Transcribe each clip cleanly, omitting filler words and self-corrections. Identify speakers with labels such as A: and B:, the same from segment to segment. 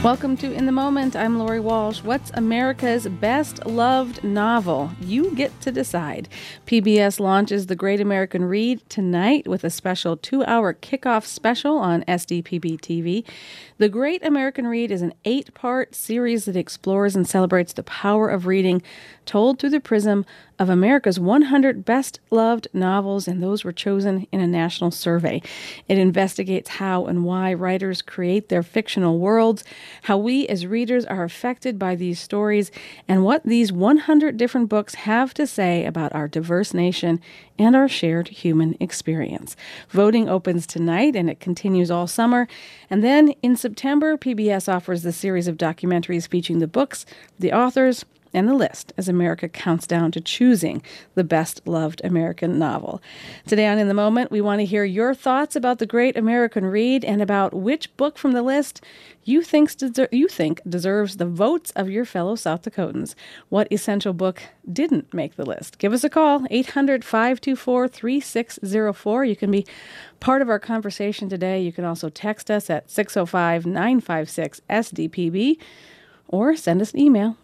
A: Welcome to In the Moment. I'm Lori Walsh. What's America's best loved novel? You get to decide. PBS launches The Great American Read tonight with a special 2-hour kickoff special on SDPB TV. The Great American Read is an 8-part series that explores and celebrates the power of reading, told through the prism of America's 100 best-loved novels, and those were chosen in a national survey. It investigates how and why writers create their fictional worlds, how we as readers are affected by these stories, and what these 100 different books have to say about our diverse nation and our shared human experience. Voting opens tonight, and it continues all summer. And then in September, PBS offers the series of documentaries featuring the books, the authors, and the list as America counts down to choosing the best-loved American novel. Today on In the Moment, we want to hear your thoughts about The Great American Read and about which book from the list you think deserves the votes of your fellow South Dakotans. What essential book didn't make the list? Give us a call, 800-524-3604. You can be part of our conversation today. You can also text us at 605-956-SDPB. or send us an email,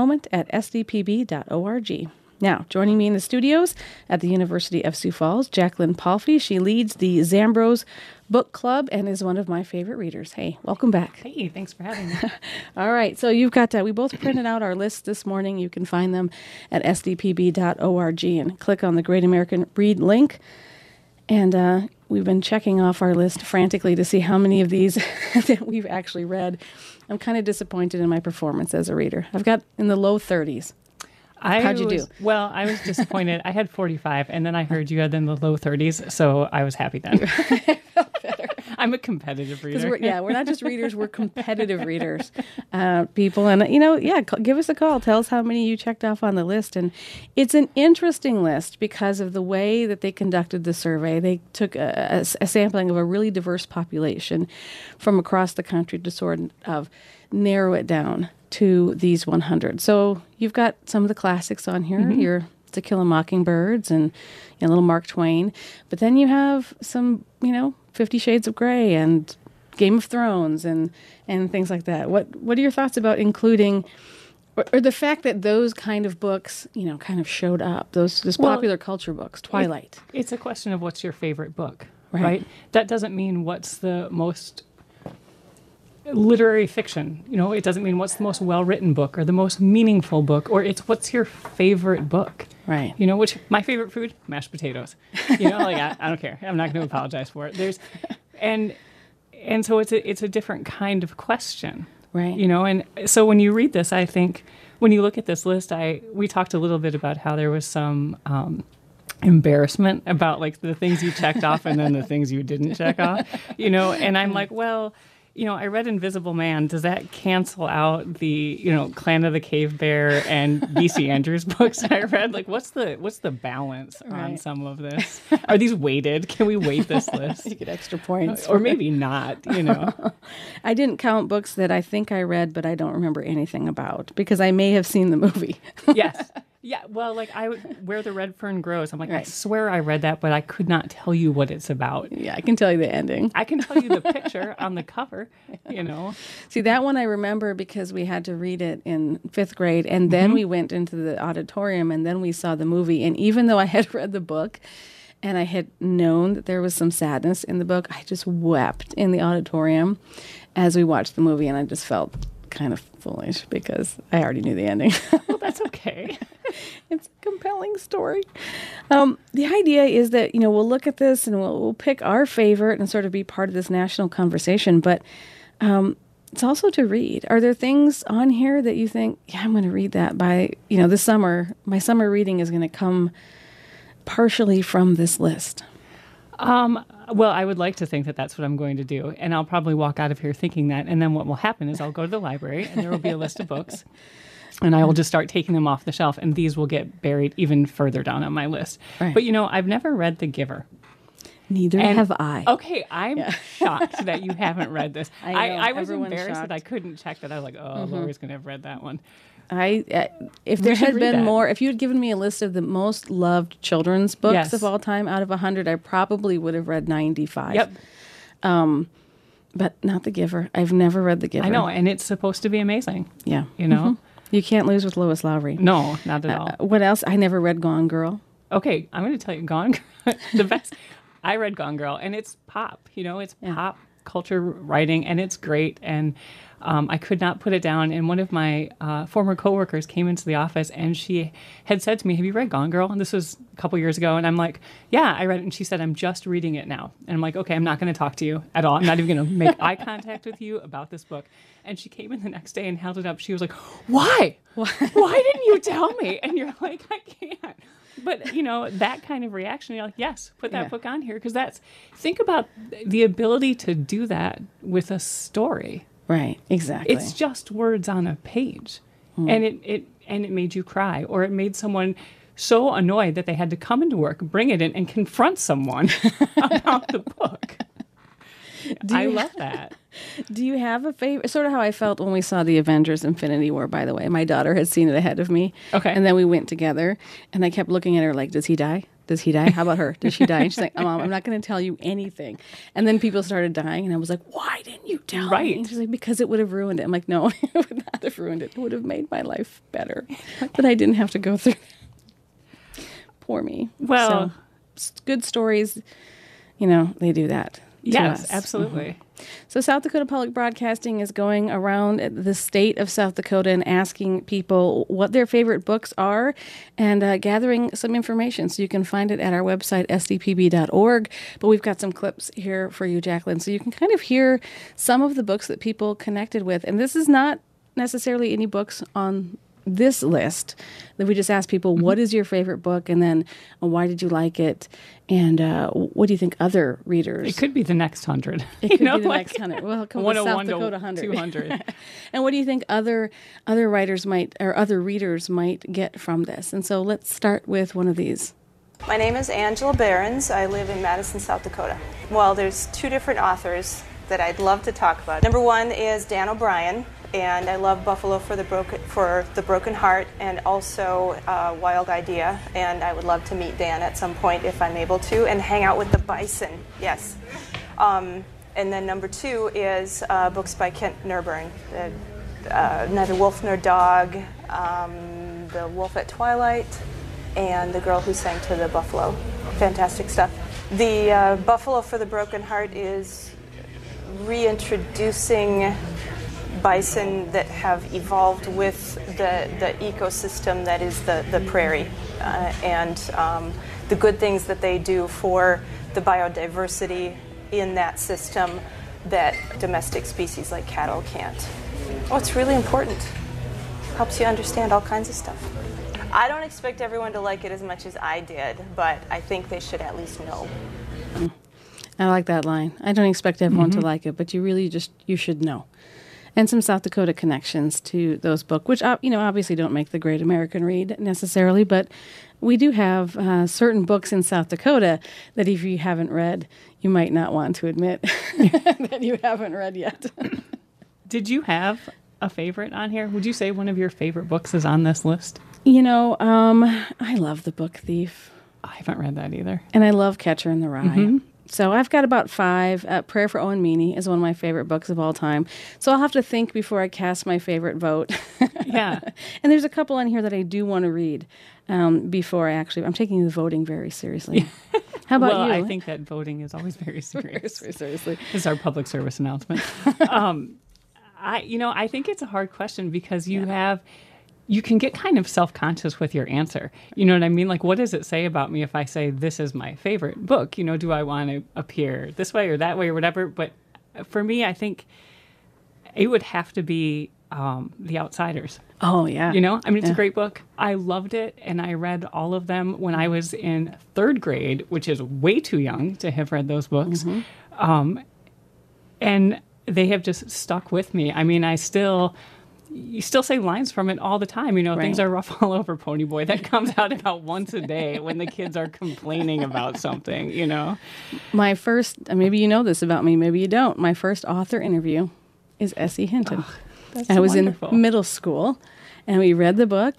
A: inthemoment@sdpb.org. Now, joining me in the studios at the University of Sioux Falls, Jacqueline Palfy. She leads the Zambros Book Club and is one of my favorite readers. Hey, welcome back.
B: Hey, thanks for having me.
A: All right, so you've got we both printed out our lists this morning. You can find them at sdpb.org and click on the Great American Read link. And we've been checking off our list frantically to see how many of these that we've actually read. I'm kind of disappointed in my performance as a reader. I've got in the low 30s. How'd you do?
B: Well, I was disappointed. I had 45, and then I heard you had in the low 30s, so I was happy then.
A: I felt better.
B: I'm a competitive reader.
A: We're not just readers, we're competitive readers, people. And, give us a call. Tell us how many you checked off on the list. And it's an interesting list because of the way that they conducted the survey. They took a sampling of a really diverse population from across the country to sort of narrow it down to these 100. So you've got some of the classics on here, your To Kill a Mockingbirds and little Mark Twain. But then you have some, 50 Shades of Grey and Game of Thrones and things like that. What are your thoughts about including, or the fact that those kind of books, kind of showed up, those popular culture books, Twilight?
B: It's a question of what's your favorite book,
A: right?
B: That doesn't mean what's the most literary fiction. It doesn't mean what's the most well-written book or the most meaningful book, or it's what's your favorite book.
A: Right.
B: Which my favorite food, mashed potatoes. I don't care. I'm not going to apologize for it. And so it's a different kind of question.
A: Right.
B: And so when you read this, I think when you look at this list, we talked a little bit about how there was some embarrassment about like the things you checked off and then the things you didn't check off, and I'm like, well, I read Invisible Man. Does that cancel out the, Clan of the Cave Bear and B.C. Andrews books I read? Like, what's the balance on some of this? Are these weighted? Can we weight this list?
A: You get extra points.
B: Or maybe not,
A: I didn't count books that I think I read, but I don't remember anything about because I may have seen the movie.
B: Yes. Yeah, well, like Where the Red Fern Grows. I'm like, right. I swear I read that, but I could not tell you what it's about.
A: Yeah, I can tell you the ending.
B: I can tell you the picture on the cover,
A: See, that one I remember because we had to read it in 5th grade, and then we went into the auditorium, and then we saw the movie. And even though I had read the book, and I had known that there was some sadness in the book, I just wept in the auditorium as we watched the movie, and I just felt kind of foolish because I already knew the ending.
B: Well, that's okay.
A: It's a compelling story. The idea is that, we'll look at this and we'll pick our favorite and sort of be part of this national conversation, but it's also to read. Are there things on here that you think, I'm going to read that by, this summer, my summer reading is going to come partially from this list?
B: Well, I would like to think that that's what I'm going to do, and I'll probably walk out of here thinking that, and then what will happen is I'll go to the library, and there will be a list of books, and I will just start taking them off the shelf, and these will get buried even further down on my list. Right. But, I've never read The Giver.
A: Neither have I.
B: Okay, I'm shocked that you haven't read this. I was embarrassed
A: shocked.
B: that I couldn't check that. I was like, Lori's going to have read that one.
A: If there had been more, if you had given me a list of the most loved children's books of all time out of 100, I probably would have read 95.
B: Yep.
A: but not The Giver. I've never read The Giver.
B: I know, and it's supposed to be amazing.
A: Yeah.
B: You know?
A: You can't lose with Lois Lowry.
B: No, not at all.
A: What else? I never read Gone Girl.
B: Okay, I'm going to tell you, Gone Girl, the best. I read Gone Girl, and it's pop. You know, it's pop culture writing, and it's great. And I could not put it down. And one of my former coworkers came into the office, and she had said to me, "Have you read Gone Girl?" And this was a couple years ago. And I'm like, "Yeah, I read it." And she said, "I'm just reading it now." And I'm like, "Okay, I'm not going to talk to you at all. I'm not even going to make eye contact with you about this book." And she came in the next day and held it up. She was like, "Why? Why didn't you tell me?" And you're like, "I can't." But, you know, that kind of reaction, you're like, yes, put that book on here. Because think about the ability to do that with a story.
A: Right, exactly.
B: It's just words on a page. And it made you cry. Or it made someone so annoyed that they had to come into work, bring it in, and confront someone about the book. I love that.
A: Do you have a favorite? Sort of how I felt when we saw the Avengers Infinity War, by the way. My daughter had seen it ahead of me.
B: Okay.
A: And then we went together, and I kept looking at her like, does he die? Does he die? How about her? Does she die? And she's like, Mom, I'm not going to tell you anything. And then people started dying, and I was like, why didn't you tell me? And she's like, because it would have ruined it. I'm like, no, it would not have ruined it. It would have made my life better. But I didn't have to go through that. Poor me.
B: Well,
A: so, good stories, you know, they do that.
B: Yes, absolutely.
A: So South Dakota Public Broadcasting is going around the state of South Dakota and asking people what their favorite books are and gathering some information. So you can find it at our website, sdpb.org. But we've got some clips here for you, Jacqueline, so you can kind of hear some of the books that people connected with. And this is not necessarily any books on this list that we just ask people, what is your favorite book? And then why did you like it? And what do you think other readers?
B: It could be the next 100.
A: It could be the next 100. Well, come with South Dakota 100.
B: 200.
A: And what do you think other writers might, or other readers might get from this? And so let's start with one of these.
C: My name is Angela Behrens. I live in Madison, South Dakota. Well, there's two different authors that I'd love to talk about. Number one is Dan O'Brien. And I love Buffalo for the Broken Heart, and also Wild Idea. And I would love to meet Dan at some point if I'm able to, and hang out with the bison. Yes. And then number two is books by Kent Nerburn. Neither Wolf Nor Dog, The Wolf at Twilight, and The Girl Who Sang to the Buffalo. Fantastic stuff. The Buffalo for the Broken Heart is reintroducing bison that have evolved with the ecosystem that is the prairie, and the good things that they do for the biodiversity in that system that domestic species like cattle can't. Oh, it's really important. Helps you understand all kinds of stuff. I don't expect everyone to like it as much as I did, but I think they should at least know.
A: I like that line. I don't expect everyone to like it, but you should know. And some South Dakota connections to those books, which, obviously don't make the Great American Read necessarily, but we do have certain books in South Dakota that if you haven't read, you might not want to admit that you haven't read yet.
B: Did you have a favorite on here? Would you say one of your favorite books is on this list?
A: I love The Book Thief.
B: I haven't read that either.
A: And I love Catcher in the Rye. So I've got about 5. Prayer for Owen Meany is one of my favorite books of all time. So I'll have to think before I cast my favorite vote.
B: Yeah.
A: And there's a couple on here that I do want to read before I'm taking the voting very seriously. How about you?
B: I think that voting is always very serious.
A: Very seriously.
B: This is our public service announcement. I think it's a hard question because you can get kind of self-conscious with your answer. You know what I mean? Like, what does it say about me if I say this is my favorite book? Do I want to appear this way or that way or whatever? But for me, I think it would have to be The Outsiders.
A: Oh, yeah.
B: It's a great book. I loved it, and I read all of them when I was in 3rd grade, which is way too young to have read those books. And they have just stuck with me. You still say lines from it all the time. Right. Things are rough all over Pony Boy. That comes out about once a day when the kids are complaining about something,
A: My first, maybe you know this about me, maybe you don't. My first author interview is S.E. Hinton.
B: Oh,
A: I was
B: wonderful.
A: in middle school, and we read the book,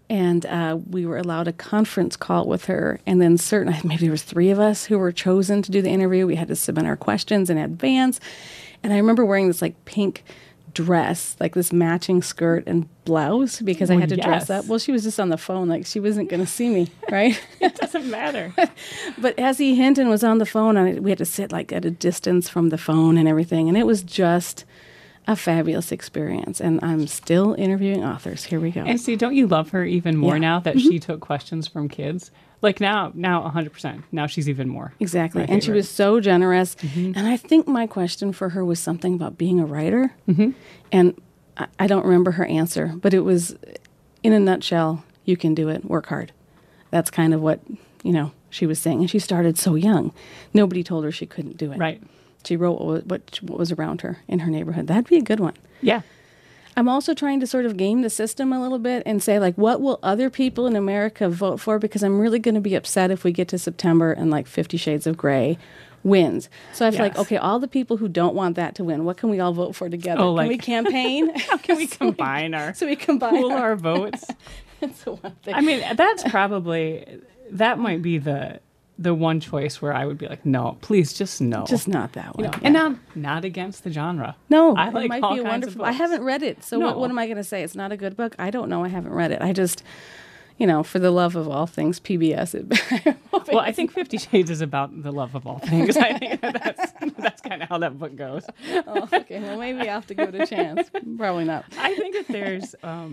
A: And we were allowed a conference call with her. And then maybe there was 3 of us who were chosen to do the interview. We had to submit our questions in advance. And I remember wearing this like pink dress, like this matching skirt and blouse, because I had to dress up. Well, she was just on the phone, like she wasn't going to see me, right?
B: It doesn't matter.
A: But Essie Hinton was on the phone, and we had to sit like at a distance from the phone and everything. And it was just a fabulous experience. And I'm still interviewing authors. Here we go.
B: And see, don't you love her even more now that she took questions from kids? Like now 100%. Now she's even more.
A: Exactly. And she was so generous. And I think my question for her was something about being a writer. And I don't remember her answer, but it was, in a nutshell, you can do it, work hard. That's kind of what, she was saying. And she started so young. Nobody told her she couldn't do it.
B: Right.
A: She wrote what was around her in her neighborhood. That'd be a good one.
B: Yeah.
A: I'm also trying to sort of game the system a little bit and say, like, what will other people in America vote for? Because I'm really going to be upset if we get to September and, like, 50 Shades of Grey wins. So I feel like, okay, all the people who don't want that to win, what can we all vote for together?
B: Oh,
A: can we campaign?
B: How can we combine
A: pool
B: our votes?
A: That's the one thing.
B: I mean, that might be the one choice where I would be like, no, please, just no.
A: Just not that one.
B: And I'm not against the genre.
A: No,
B: I like
A: it might
B: all
A: be a
B: kinds
A: wonderful.
B: of books.
A: I haven't read it, so what am I going to say? It's not a good book. I don't know. I haven't read it. I just, for the love of all things PBS.
B: Well, I think 50 Shades is about the love of all things. I think that's kind of how that book goes.
A: Oh, okay. Well, maybe I'll have to give it a chance. Probably not.
B: I think that there's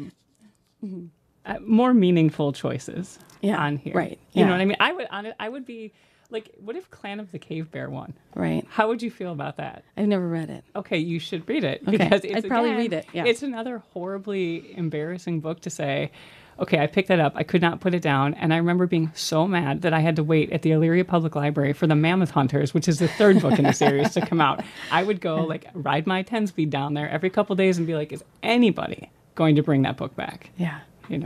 B: more meaningful choices on here.
A: Right.
B: You know what I mean? I would be like, what if Clan of the Cave Bear won?
A: Right.
B: How would you feel about that?
A: I've never read it.
B: Okay, you should read it.
A: Okay.
B: Because
A: I'd probably read it. Yeah.
B: It's another horribly embarrassing book to say, okay, I picked that up. I could not put it down. And I remember being so mad that I had to wait at the Elyria Public Library for The Mammoth Hunters, which is the 3rd book in the series, to come out. I would go, ride my 10-speed down there every couple of days and be like, is anybody going to bring that book back?
A: Yeah.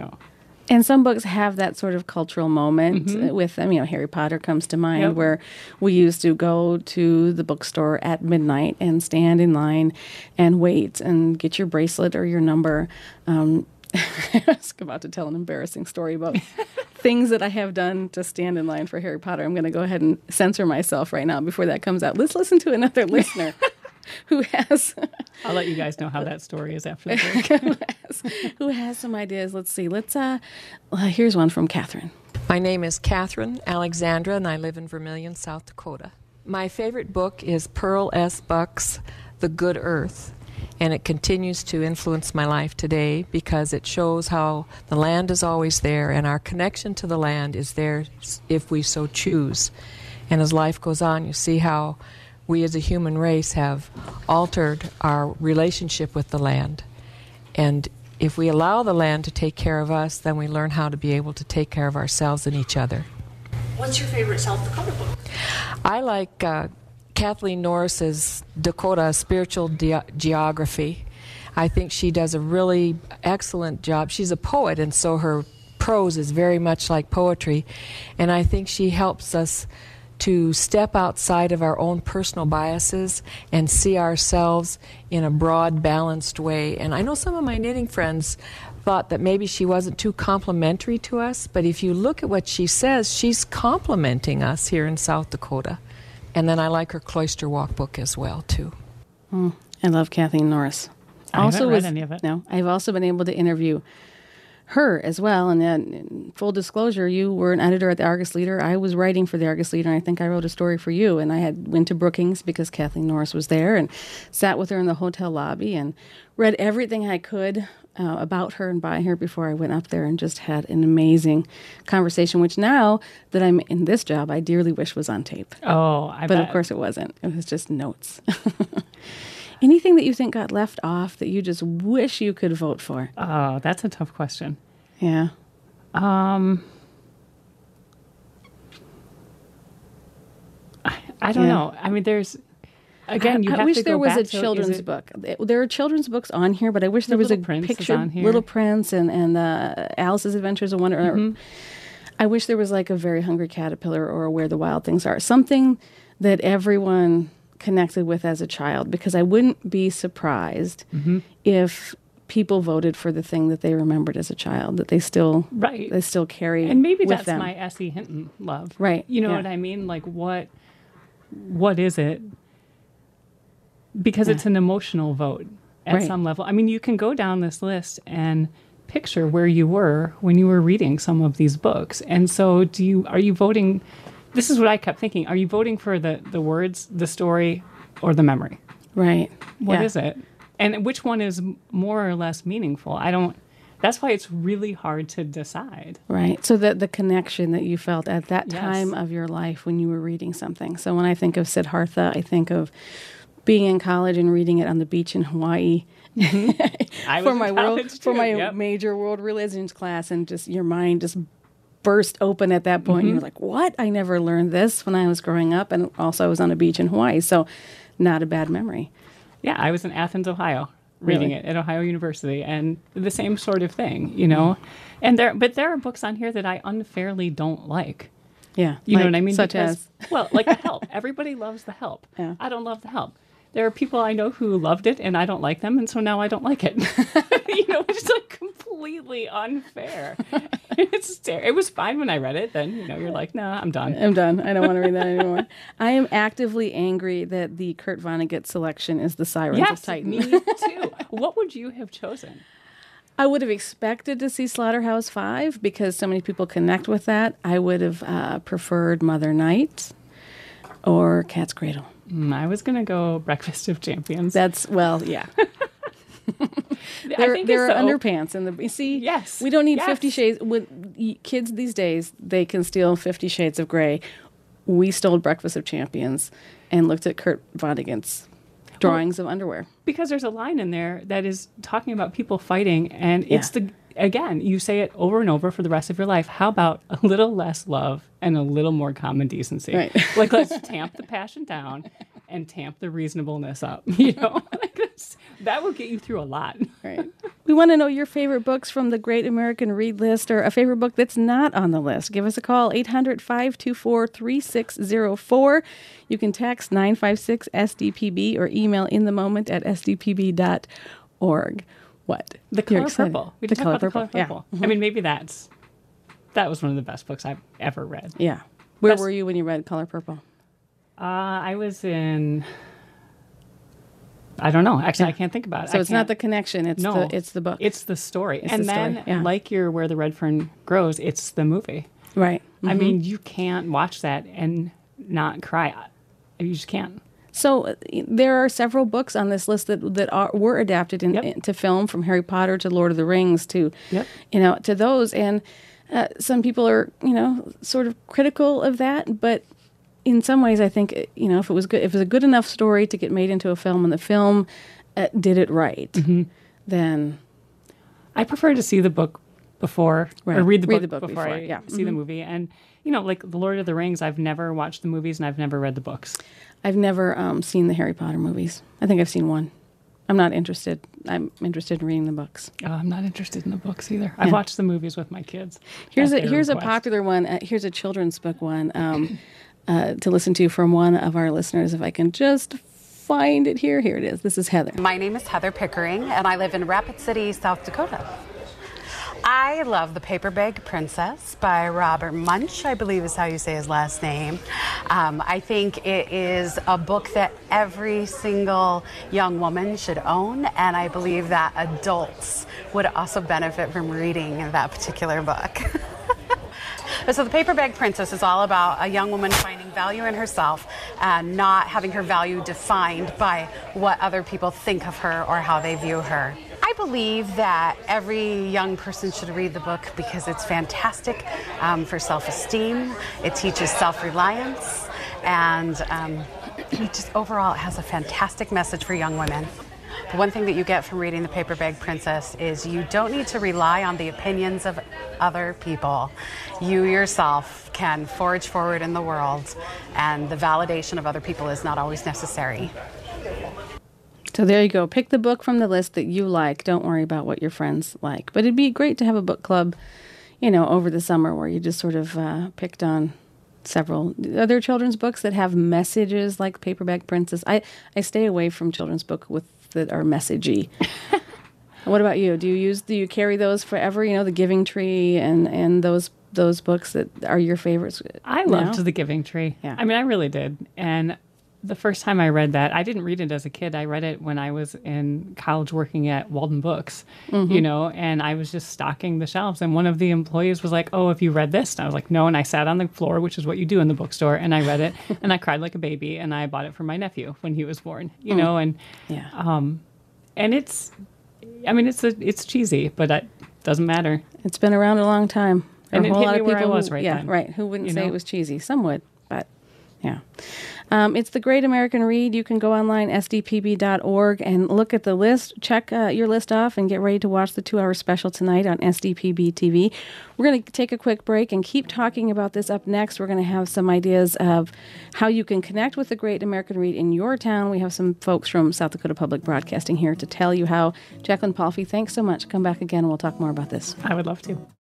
A: And some books have that sort of cultural moment with them. Harry Potter comes to mind, where we used to go to the bookstore at midnight and stand in line and wait and get your bracelet or your number. I was about to tell an embarrassing story about things that I have done to stand in line for Harry Potter. I'm going to go ahead and censor myself right now before that comes out. Let's listen to another listener who has...
B: I'll let you guys know how that story is after the break.
A: who has some ideas. Let's see. Here's one from Catherine.
D: My name is Catherine Alexandra, and I live in Vermilion, South Dakota. My favorite book is Pearl S. Buck's The Good Earth, and it continues to influence my life today because it shows how the land is always there, and our connection to the land is there if we so choose. And as life goes on, you see how we as a human race have altered our relationship with the land. And if we allow the land to take care of us, then we learn how to be able to take care of ourselves and each other.
E: What's your favorite South Dakota book?
D: I like Kathleen Norris's Dakota Spiritual Geography. I think she does a really excellent job. She's a poet, and so her prose is very much like poetry. And I think she helps us to step outside of our own personal biases and see ourselves in a broad, balanced way. And I know some of my knitting friends thought that maybe she wasn't too complimentary to us, but if you look at what she says, she's complimenting us here in South Dakota. And then I like her Cloister Walk book as well, too.
A: I love Kathleen Norris.
B: I haven't read any of it.
A: No, I've also been able to interview her as well. And then, full disclosure, you were an editor at the Argus Leader. I was writing for the Argus Leader, and I think I wrote a story for you. And I went to Brookings because Kathleen Norris was there, and sat with her in the hotel lobby and read everything I could about her and by her before I went up there, and just had an amazing conversation, which now that I'm in this job, I dearly wish was on tape.
B: Oh,
A: But of course it wasn't. It was just notes. Anything that you think got left off that you just wish you could vote for?
B: Oh, that's a tough question.
A: Yeah.
B: I don't know. I mean, there's, again, you have to go back to...
A: I wish there was a children's book. There are children's books on here, but I wish there was a picture. Little Prince and Alice's Adventures of Wonder. I wish there was like a Very Hungry Caterpillar or Where the Wild Things Are. Something that everyone connected with as a child, because I wouldn't be surprised if people voted for the thing that they remembered as a child, that they still carry.
B: And maybe
A: with
B: that's
A: them.
B: my S.E. Hinton love.
A: Right.
B: You know
A: Yeah.
B: what I mean? Like, what is it? Because it's an emotional vote at
A: Right.
B: some level. I mean, you can go down this list and picture where you were when you were reading some of these books. And so are you voting? This is what I kept thinking. Are you voting for the words, the story, or the memory?
A: Right.
B: What is it? And which one is more or less meaningful? That's why it's really hard to decide.
A: Right. So the connection that you felt at that
B: Yes.
A: time of your life when you were reading something. So when I think of Siddhartha, I think of being in college and reading it on the beach in Hawaii.
B: I was
A: for
B: in
A: my
B: college too.
A: for my
B: Yep.
A: major world religions class, and just your mind just burst open at that point. You're like, what? I never learned this when I was growing up, and also I was on a beach in Hawaii, so not a bad memory.
B: Yeah, I was in Athens, Ohio, reading
A: Really?
B: it at Ohio University, and the same sort of thing, you know. And there are books on here that I unfairly don't like.
A: Yeah,
B: You know what I mean?
A: Such
B: Because,
A: as
B: well, like The Help. Everybody loves The Help.
A: Yeah.
B: I don't love The Help. There are people I know who loved it, and I don't like them, and so now I don't like it. You know, it's like completely unfair. It was fine when I read it. Then, you know, you're like, no, I'm done.
A: I'm done. I don't want to read that anymore. I am actively angry that the Kurt Vonnegut selection is the Sirens of
B: Yes,
A: Titan.
B: me too. What would you have chosen?
A: I would have expected to see Slaughterhouse-Five because so many people connect with that. I would have preferred Mother Night or Cat's Cradle.
B: I was going to go Breakfast of Champions.
A: Yeah.
B: I think
A: there
B: it's
A: are
B: so-
A: underpants in the. See,
B: Yes.
A: we don't need
B: Yes.
A: 50 Shades. Kids these days, they can steal 50 Shades of Grey. We stole Breakfast of Champions and looked at Kurt Vonnegut's drawings of underwear.
B: Because there's a line in there that is talking about people fighting, and it's again, you say it over and over for the rest of your life. How about a little less love and a little more common decency?
A: Right.
B: Like, let's tamp the passion down and tamp the reasonableness up. You know, that will get you through a lot.
A: Right. We want to know your favorite books from the Great American Read list, or a favorite book that's not on the list. Give us a call, 800-524-3604. You can text 956-SDPB or email inthemoment@sdpb.org. What?
B: The
A: You're
B: Color
A: excited.
B: Purple. We
A: The
B: didn't
A: Color
B: talk about
A: Purple.
B: The Color Purple. I mean, maybe that was one of the best books I've ever read.
A: Yeah. Where
B: Best-
A: were you when you read Color Purple?
B: I was in... I don't know. Actually, I can't think about it.
A: So it's not the connection, it's
B: No.
A: it's the book.
B: It's the story.
A: It's
B: and
A: the story,
B: then,
A: yeah.
B: like your Where the Red Fern Grows, it's the movie.
A: Right.
B: I mean, you can't watch that and not cry. You just can't.
A: So there are several books on this list that were adapted
B: Yep.
A: into film, from Harry Potter to Lord of the Rings to,
B: Yep.
A: to those. And some people are, sort of critical of that. But in some ways, I think, if it was a good enough story to get made into a film, and the film did it right, then
B: I prefer to see the book before,
A: Right.
B: or read the
A: Read
B: book,
A: the book
B: before
A: before,
B: I
A: yeah.
B: see the movie. And, like The Lord of the Rings, I've never watched the movies and I've never read the books.
A: I've never seen the Harry Potter movies. I think I've seen one. I'm not interested. I'm interested in reading the books.
B: I'm not interested in the books either. I've watched the movies with my kids.
A: Here's
B: at
A: a
B: their request.
A: popular one. Here's a children's book one to listen to from one of our listeners. If I can just find it here. Here it is. This is Heather.
F: My name is Heather Pickering, and I live in Rapid City, South Dakota. I love The Paper Bag Princess by Robert Munsch, I believe is how you say his last name. I think it is a book that every single young woman should own, and I believe that adults would also benefit from reading that particular book. So The Paper Bag Princess is all about a young woman finding value in herself and not having her value defined by what other people think of her or how they view her. I believe that every young person should read the book because it's fantastic for self-esteem. It teaches self-reliance, and it just overall it has a fantastic message for young women. The one thing that you get from reading The Paper Bag Princess is you don't need to rely on the opinions of other people. You yourself can forge forward in the world, and the validation of other people is not always necessary.
A: So there you go. Pick the book from the list that you like. Don't worry about what your friends like. But it'd be great to have a book club, over the summer where you just sort of picked on several other children's books that have messages like Paperback Princess. I stay away from children's books that are messagey. What about you? Do you carry those forever? You know, The Giving Tree and those books that are your favorites?
B: I loved The Giving Tree.
A: Yeah.
B: I mean, I really did. And the first time I read that, I didn't read it as a kid. I read it when I was in college working at Walden Books, you know, and I was just stocking the shelves. And one of the employees was like, "Oh, have you read this?" And I was like, "No." And I sat on the floor, which is what you do in the bookstore, and I read it, and I cried like a baby. And I bought it for my nephew when he was born, you know, and and it's, I mean, it's cheesy, but it doesn't matter.
A: It's been around a long time.
B: And
A: There
B: it
A: are a whole
B: hit
A: lot
B: me
A: of
B: where I
A: people
B: was
A: who,
B: right
A: yeah,
B: then.
A: right, who wouldn't
B: You
A: say
B: know?
A: it was cheesy. Some would, but yeah. It's the Great American Read. You can go online, sdpb.org, and look at the list. Check your list off and get ready to watch the 2-hour special tonight on SDPB TV. We're going to take a quick break and keep talking about this up next. We're going to have some ideas of how you can connect with the Great American Read in your town. We have some folks from South Dakota Public Broadcasting here to tell you how. Jacqueline Palfy, thanks so much. Come back again and we'll talk more about this.
B: I would love to.